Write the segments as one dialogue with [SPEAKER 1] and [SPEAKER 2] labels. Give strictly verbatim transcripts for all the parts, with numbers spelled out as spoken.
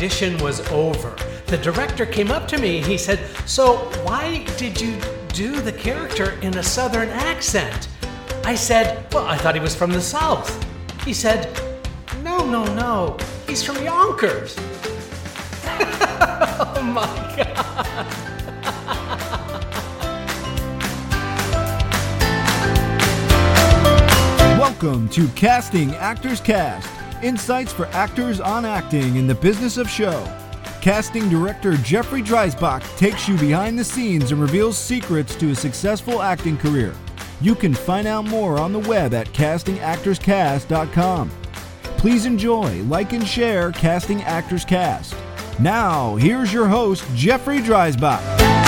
[SPEAKER 1] audition was over, the director came up to me and he said, "So why did you do the character in a southern accent?" I said, "Well, I thought he was from the South." He said, "No, no, no, he's from Yonkers." Oh my God.
[SPEAKER 2] Welcome to Casting Actors Cast, insights for actors on acting in the business of show. Casting director Jeffrey Dreisbach takes you behind the scenes and reveals secrets to a successful acting career. You can find out more on the web at casting actors cast dot com. Please enjoy, like, and share Casting Actors Cast. Now, here's your host, Jeffrey Dreisbach.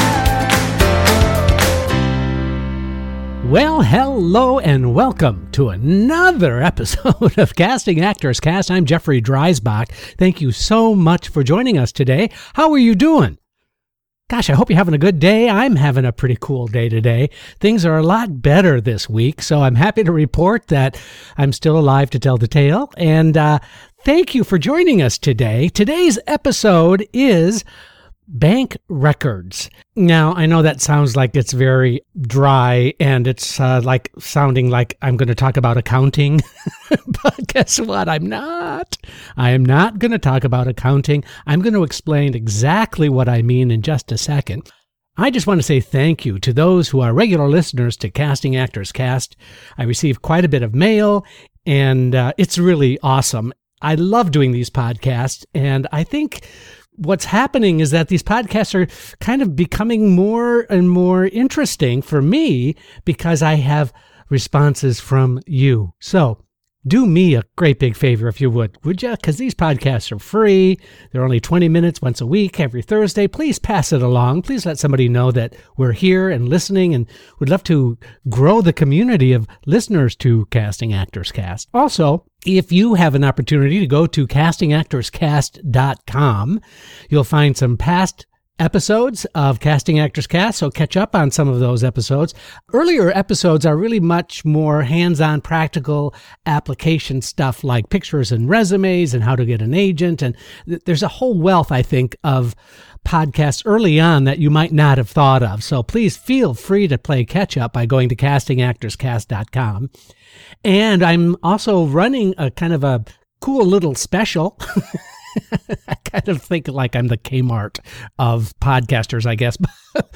[SPEAKER 3] Well, hello and welcome to another episode of Casting Actors Cast. I'm Jeffrey Dreisbach. Thank you so much for joining us today. How are you doing? Gosh, I hope you're having a good day. I'm having a pretty cool day today. Things are a lot better this week, so I'm happy to report that I'm still alive to tell the tale. And uh, thank you for joining us today. Today's episode is bank records. Now, I know that sounds like it's very dry and it's uh, like sounding like I'm going to talk about accounting, but guess what? I'm not. I am not going to talk about accounting. I'm going to explain exactly what I mean in just a second. I just want to say thank you to those who are regular listeners to Casting Actors Cast. I receive quite a bit of mail and uh, it's really awesome. I love doing these podcasts, and I think what's happening is that these podcasts are kind of becoming more and more interesting for me because I have responses from you. So do me a great big favor if you would, would you? Because these podcasts are free. They're only twenty minutes once a week, every Thursday. Please pass it along. Please let somebody know that we're here and listening, and would love to grow the community of listeners to Casting Actors Cast. Also, if you have an opportunity to go to casting actors cast dot com, you'll find some past episodes of Casting Actors Cast, so catch up on some of those episodes. Earlier episodes are really much more hands-on, practical application stuff like pictures and resumes and how to get an agent, and th- there's a whole wealth, I think, of podcasts early on that you might not have thought of. So please feel free to play catch-up by going to casting actors cast dot com. And I'm also running a kind of a cool little special. I kind of think like I'm the Kmart of podcasters, I guess.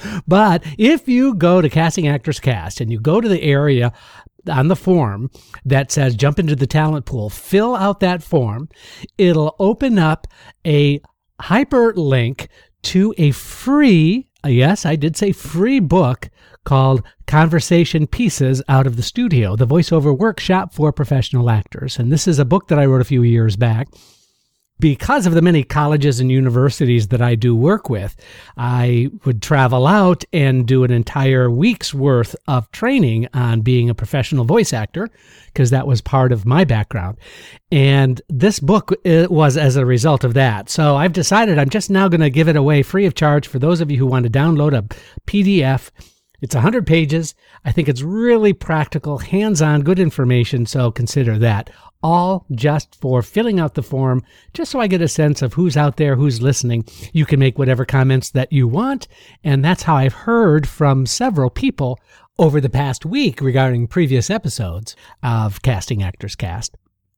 [SPEAKER 3] But if you go to Casting Actors Cast and you go to the area on the form that says jump into the talent pool, fill out that form, it'll open up a hyperlink to a free, yes, I did say free book called Conversation Pieces Out of the Studio, the voiceover workshop for professional actors. And this is a book that I wrote a few years back. Because of the many colleges and universities that I do work with, I would travel out and do an entire week's worth of training on being a professional voice actor, because that was part of my background. And this book was as a result of that. So I've decided I'm just now going to give it away free of charge for those of you who want to download a P D F. It's one hundred pages. I think it's really practical, hands-on, good information, so consider that. All just for filling out the form, just so I get a sense of who's out there, who's listening. You can make whatever comments that you want, and that's how I've heard from several people over the past week regarding previous episodes of Casting Actors Cast.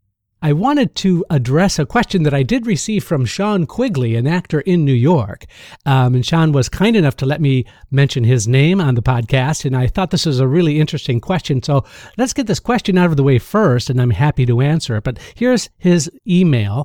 [SPEAKER 3] I wanted to address a question that I did receive from Sean Quigley, an actor in New York. Um, and Sean was kind enough to let me mention his name on the podcast, and I thought this was a really interesting question. So let's get this question out of the way first, and I'm happy to answer it. But here's his email.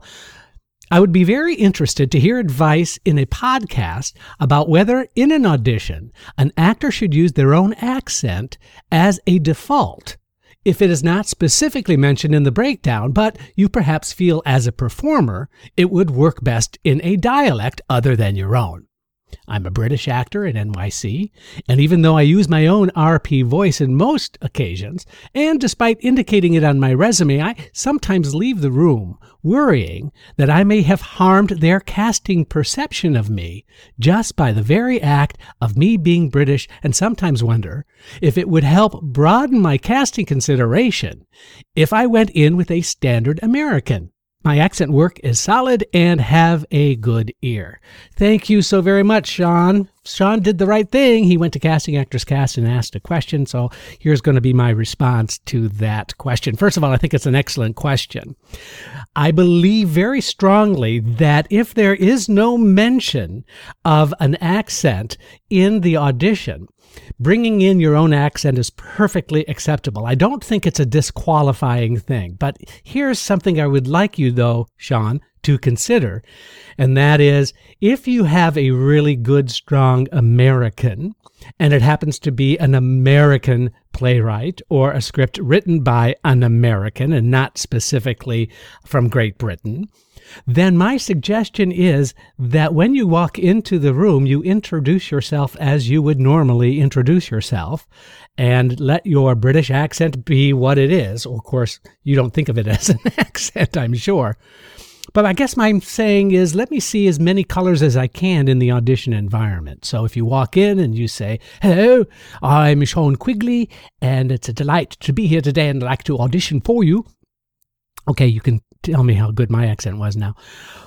[SPEAKER 3] I would be very interested to hear advice in a podcast about whether in an audition, an actor should use their own accent as a default if it is not specifically mentioned in the breakdown, but you perhaps feel as a performer it would work best in a dialect other than your own. I'm a British actor in N Y C, and even though I use my own R P voice in most occasions, and despite indicating it on my resume, I sometimes leave the room worrying that I may have harmed their casting perception of me just by the very act of me being British, and sometimes wonder if it would help broaden my casting consideration if I went in with a standard American my accent work is solid and have a good ear. Thank you so very much, Sean. Sean did the right thing. He went to Casting Actors Cast and asked a question, so here's going to be my response to that question. First of all, I think it's an excellent question. I believe very strongly that if there is no mention of an accent in the audition, bringing in your own accent is perfectly acceptable. I don't think it's a disqualifying thing. But here's something I would like you, though, Sean, to consider, and that is if you have a really good, strong American, and it happens to be an American playwright or a script written by an American and not specifically from Great Britain, then my suggestion is that when you walk into the room, you introduce yourself as you would normally introduce yourself and let your British accent be what it is. Of course, you don't think of it as an accent, I'm sure. But I guess my saying is, let me see as many colors as I can in the audition environment. So if you walk in and you say, hello, I'm Sean Quigley, and it's a delight to be here today and I'd like to audition for you. Okay, you can tell me how good my accent was now.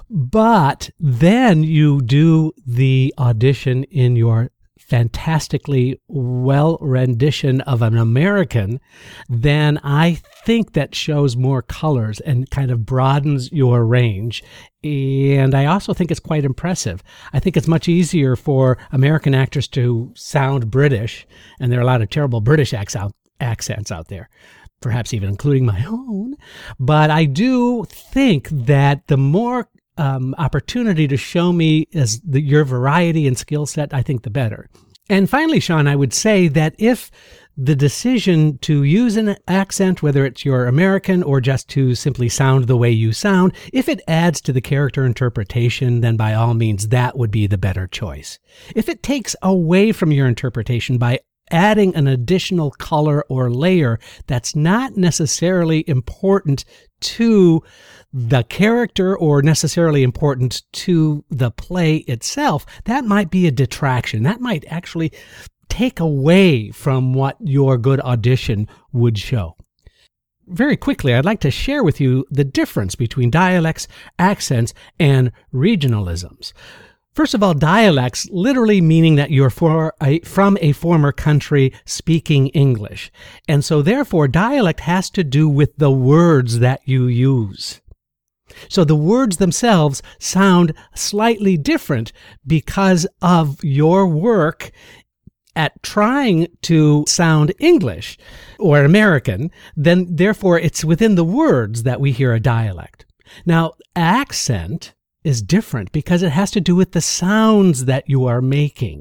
[SPEAKER 3] But then you do the audition in your fantastically well rendition of an American, then I think that shows more colors and kind of broadens your range. And I also think it's quite impressive. I think it's much easier for American actors to sound British, and there are a lot of terrible British accents out there, perhaps even including my own. But I do think that the more um, opportunity to show me as the, your variety and skill set, I think the better. And finally, Sean, I would say that if the decision to use an accent, whether it's your American or just to simply sound the way you sound, if it adds to the character interpretation, then by all means, that would be the better choice. If it takes away from your interpretation by adding an additional color or layer that's not necessarily important to the character or necessarily important to the play itself, that might be a detraction. That might actually take away from what your good audition would show. Very quickly, I'd like to share with you the difference between dialects, accents, and regionalisms. First of all, dialects literally meaning that you're for a, from a former country speaking English. And so therefore, dialect has to do with the words that you use. So the words themselves sound slightly different because of your work at trying to sound English or American, then therefore it's within the words that we hear a dialect. Now, accent is different because it has to do with the sounds that you are making.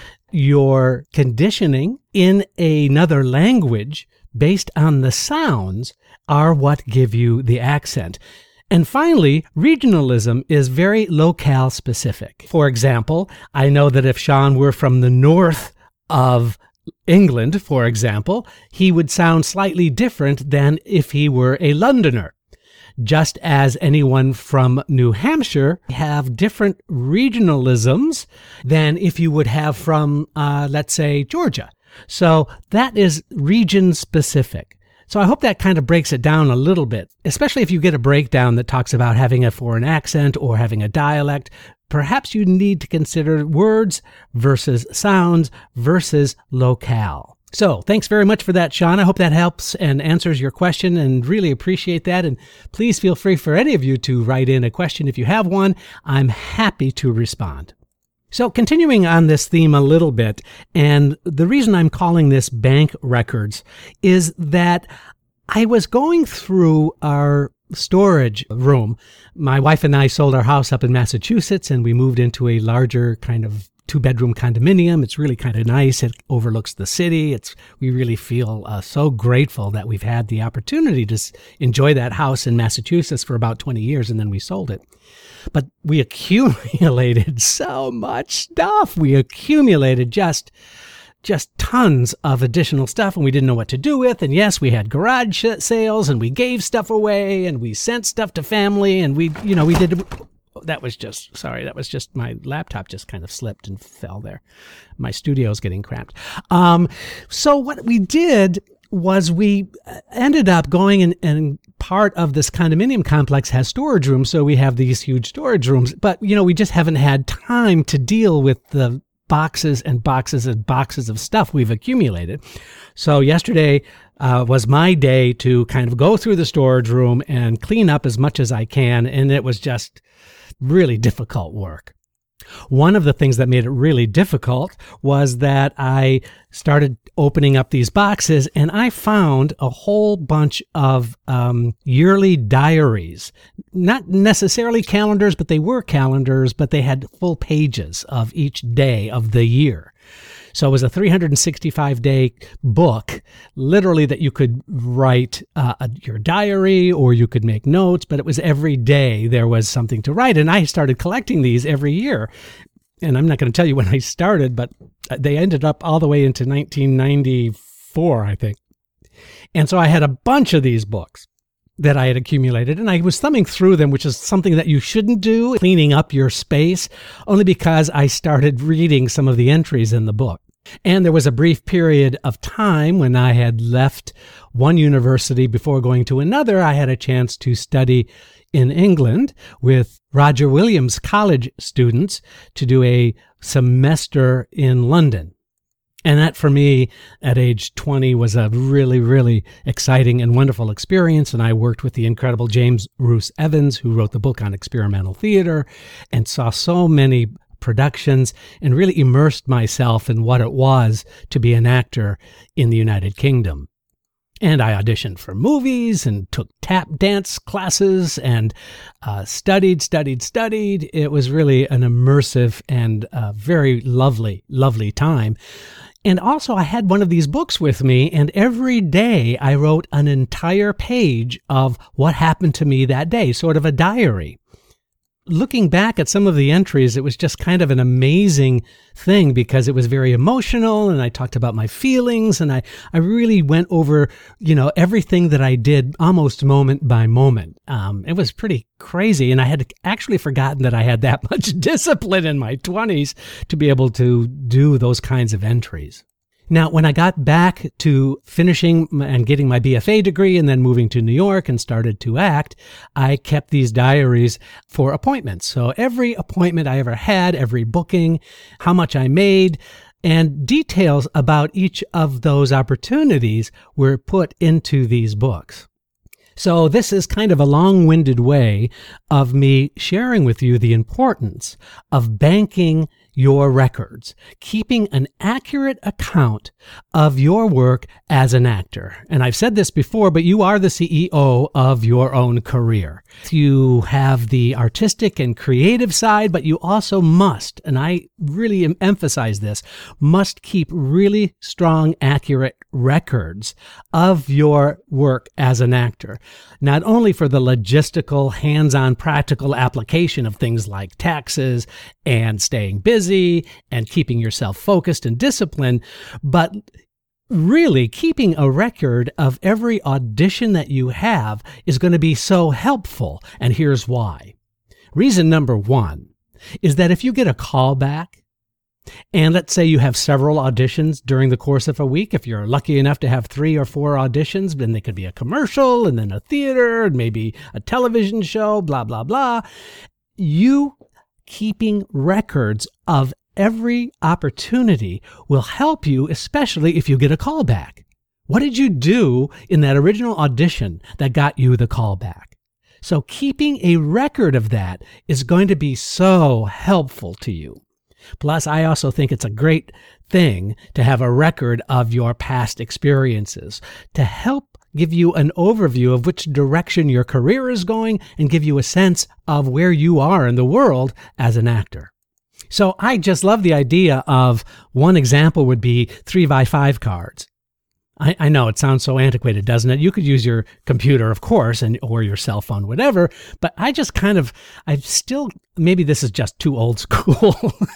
[SPEAKER 3] Your conditioning in another language based on the sounds are what give you the accent. And finally, regionalism is very locale specific. For example, I know that if Sean were from the north of England, for example, he would sound slightly different than if he were a Londoner. Just as anyone from New Hampshire have different regionalisms than if you would have from, uh, let's say, Georgia. So that is region specific. So I hope that kind of breaks it down a little bit, especially if you get a breakdown that talks about having a foreign accent or having a dialect. Perhaps you need to consider words versus sounds versus locale. So thanks very much for that, Sean. I hope that helps and answers your question and really appreciate that. And please feel free for any of you to write in a question if you have one. I'm happy to respond. So continuing on this theme a little bit, and the reason I'm calling this Bank Records is that I was going through our storage room. My wife and I sold our house up in Massachusetts, and we moved into a larger kind of two-bedroom condominium. It's really kind of nice. It overlooks the city. It's we really feel uh, so grateful that we've had the opportunity to s- enjoy that house in Massachusetts for about twenty years, and then we sold it. But we accumulated so much stuff. We accumulated just just tons of additional stuff, and we didn't know what to do with. And yes, we had garage sales, and we gave stuff away, and we sent stuff to family, and we, you know, we did... That was just, sorry, that was just my laptop just kind of slipped and fell there. My studio's getting cramped. Um, so what we did was we ended up going in, and part of this condominium complex has storage rooms. So we have these huge storage rooms, but you know, we just haven't had time to deal with the boxes and boxes and boxes of stuff we've accumulated. So yesterday uh, was my day to kind of go through the storage room and clean up as much as I can. And it was just really difficult work. One of the things that made it really difficult was that I started opening up these boxes and I found a whole bunch of um, yearly diaries. Not necessarily calendars, but they were calendars, but they had full pages of each day of the year. So it was a three hundred sixty-five day book, literally, that you could write uh, a, your diary or you could make notes, but it was every day there was something to write. And I started collecting these every year. And I'm not going to tell you when I started, but they ended up all the way into nineteen ninety-four, I think. And so I had a bunch of these books that I had accumulated, and I was thumbing through them, which is something that you shouldn't do, cleaning up your space, only because I started reading some of the entries in the book. And there was a brief period of time when I had left one university before going to another. I had a chance to study in England with Roger Williams College students to do a semester in London. And that, for me, at age twenty, was a really, really exciting and wonderful experience. And I worked with the incredible James Roose Evans, who wrote the book on experimental theater, and saw so many productions and really immersed myself in what it was to be an actor in the United Kingdom. And I auditioned for movies and took tap dance classes and uh, studied, studied, studied. It was really an immersive and uh, very lovely, lovely time. And also, I had one of these books with me, and every day I wrote an entire page of what happened to me that day, sort of a diary. Looking back at some of the entries, it was just kind of an amazing thing because it was very emotional, and I talked about my feelings, and I, I really went over, you know, everything that I did almost moment by moment. Um, it was pretty crazy, and I had actually forgotten that I had that much discipline in my twenties to be able to do those kinds of entries. Now, when I got back to finishing and getting my B F A degree and then moving to New York and started to act, I kept these diaries for appointments. So every appointment I ever had, every booking, how much I made, and details about each of those opportunities were put into these books. So this is kind of a long-winded way of me sharing with you the importance of banking your records, keeping an accurate account of your work as an actor. And I've said this before, but you are the C E O of your own career. You have the artistic and creative side, but you also must, and I really emphasize this, must keep really strong, accurate records of your work as an actor. Not only for the logistical, hands-on, practical application of things like taxes and staying busy and keeping yourself focused and disciplined, but really keeping a record of every audition that you have is going to be so helpful. And here's why. Reason number one is that if you get a call back, and let's say you have several auditions during the course of a week, if you're lucky enough to have three or four auditions, then they could be a commercial and then a theater and maybe a television show, blah, blah, blah. You keeping records of every opportunity will help you, especially if you get a call back. What did you do in that original audition that got you the call back? So keeping a record of that is going to be so helpful to you. Plus, I also think it's a great thing to have a record of your past experiences to help give you an overview of which direction your career is going and give you a sense of where you are in the world as an actor. So I just love the idea of one example would be three by five cards. I, I know it sounds so antiquated, doesn't it? You could use your computer, of course, and or your cell phone, whatever. But I just kind of, I still, maybe this is just too old school.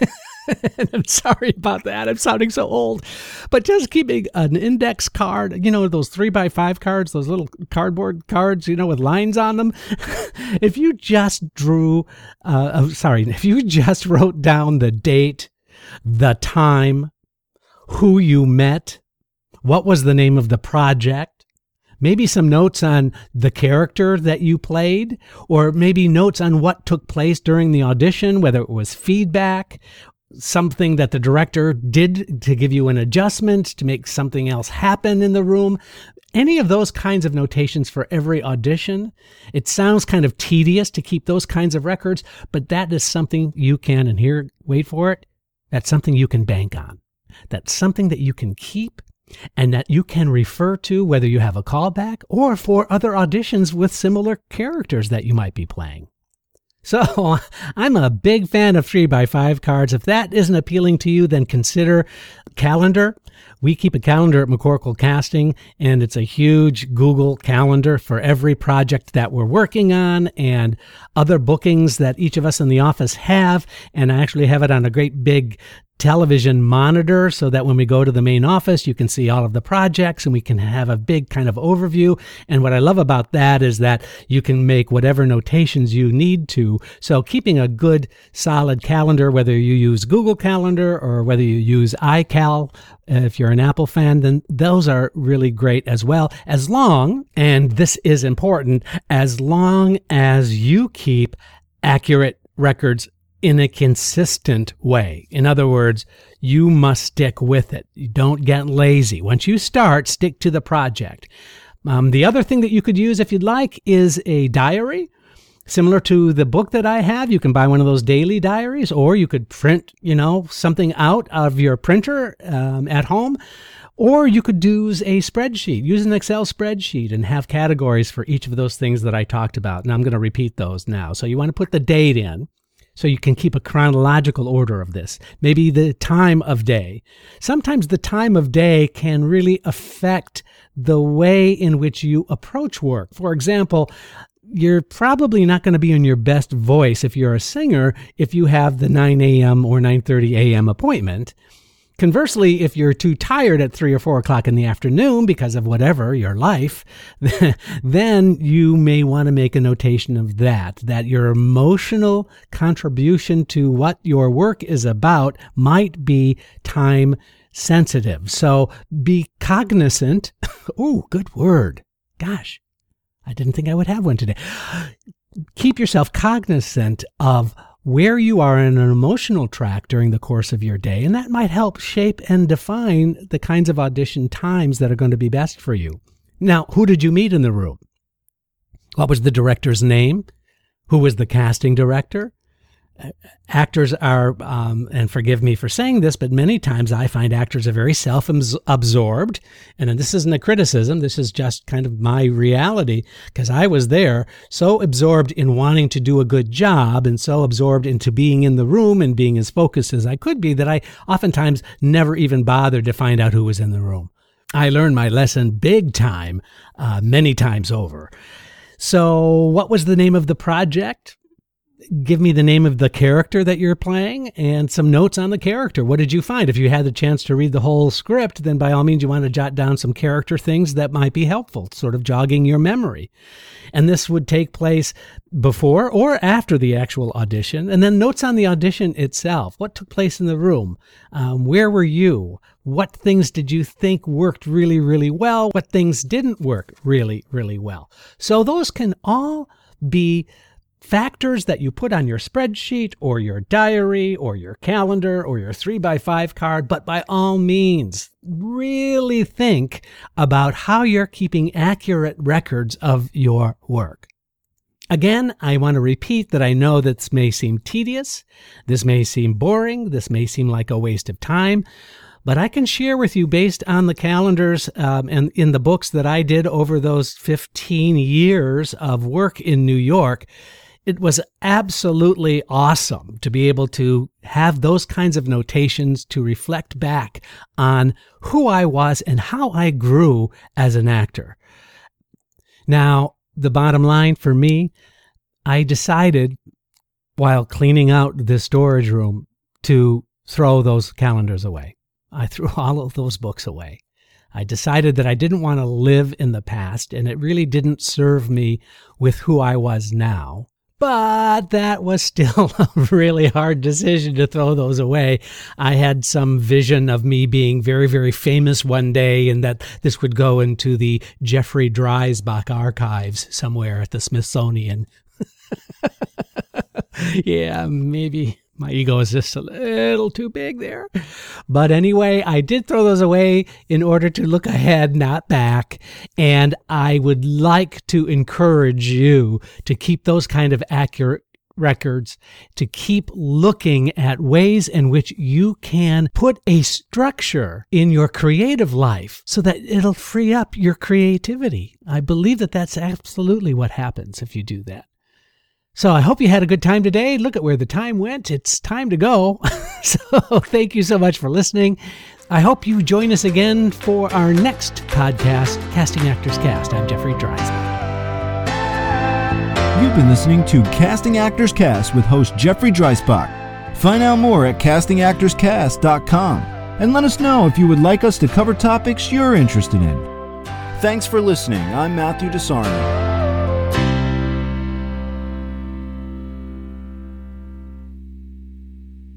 [SPEAKER 3] And I'm sorry about that. I'm sounding so old. But just keeping an index card, you know, those three by five cards, those little cardboard cards, you know, with lines on them. If you just drew, uh, oh, sorry, if you just wrote down the date, the time, who you met, What was the name of the project? Maybe some notes on the character that you played, or maybe notes on what took place during the audition, whether it was feedback, something that the director did to give you an adjustment, to make something else happen in the room. Any of those kinds of notations for every audition. It sounds kind of tedious to keep those kinds of records, but that is something you can, and here, wait for it, that's something you can bank on. That's something that you can keep and that you can refer to whether you have a callback or for other auditions with similar characters that you might be playing. So I'm a big fan of three by five cards. If that isn't appealing to you, then consider calendar. We keep a calendar at McCorkle Casting, and it's a huge Google calendar for every project that we're working on and other bookings that each of us in the office have. And I actually have it on a great big television monitor so that when we go to the main office, you can see all of the projects and we can have a big kind of overview. And what I love about that is that you can make whatever notations you need to. So keeping a good solid calendar, whether you use Google Calendar or whether you use iCal, if you're an Apple fan, then those are really great as well. As long, and this is important, as long as you keep accurate records in a consistent way. In other words, you must stick with it. You don't get lazy. Once you start, stick to the project. Um, the other thing that you could use, if you'd like, is a diary. Similar to the book that I have, you can buy one of those daily diaries, or you could print, you know, something out of your printer um, at home. Or you could use a spreadsheet, use an Excel spreadsheet and have categories for each of those things that I talked about. And I'm going to repeat those now. So you want to put the date in, so you can keep a chronological order of this. Maybe the time of day. Sometimes the time of day can really affect the way in which you approach work. For example, you're probably not going to be in your best voice if you're a singer if you have the nine a.m. or nine thirty a.m. appointment. Conversely, if you're too tired at three or four o'clock in the afternoon because of whatever, your life, then you may want to make a notation of that, that your emotional contribution to what your work is about might be time sensitive. So be cognizant. Oh, good word. Gosh, I didn't think I would have one today. Keep yourself cognizant of where you are in an emotional track during the course of your day, and that might help shape and define the kinds of audition times that are going to be best for you. Now, who did you meet in the room? What was the director's name? Who was the casting director? Actors are, um, and forgive me for saying this, but many times I find actors are very self-absorbed. And this isn't a criticism. This is just kind of my reality, because I was there so absorbed in wanting to do a good job and so absorbed into being in the room and being as focused as I could be that I oftentimes never even bothered to find out who was in the room. I learned my lesson big time, uh, many times over. So what was the name of the project? Give me the name of the character that you're playing and some notes on the character. What did you find? If you had the chance to read the whole script, then by all means you want to jot down some character things that might be helpful, sort of jogging your memory. And this would take place before or after the actual audition. And then notes on the audition itself. What took place in the room? Um, where were you? What things did you think worked really, really well? What things didn't work really, really well? So those can all be factors that you put on your spreadsheet or your diary or your calendar or your three by five card, but by all means, really think about how you're keeping accurate records of your work. Again, I want to repeat that I know this may seem tedious, this may seem boring, this may seem like a waste of time, but I can share with you, based on the calendars um, and in the books that I did over those fifteen years of work in New York, it was absolutely awesome to be able to have those kinds of notations to reflect back on who I was and how I grew as an actor. Now, the bottom line for me, I decided while cleaning out the storage room to throw those calendars away. I threw all of those books away. I decided that I didn't want to live in the past, and it really didn't serve me with who I was now. But that was still a really hard decision to throw those away. I had some vision of me being very, very famous one day and that this would go into the Jeffrey Dreisbach archives somewhere at the Smithsonian. Yeah, maybe my ego is just a little too big there. But anyway, I did throw those away in order to look ahead, not back. And I would like to encourage you to keep those kind of accurate records, to keep looking at ways in which you can put a structure in your creative life so that it'll free up your creativity. I believe that that's absolutely what happens if you do that. So I hope you had a good time today. Look at where the time went. It's time to go. So thank you so much for listening. I hope you join us again for our next podcast, Casting Actors Cast. I'm Jeffrey Dreisbach.
[SPEAKER 2] You've been listening to Casting Actors Cast with host Jeffrey Dreisbach. Find out more at casting actors cast dot com and let us know if you would like us to cover topics you're interested in. Thanks for listening. I'm Matthew DeSarno.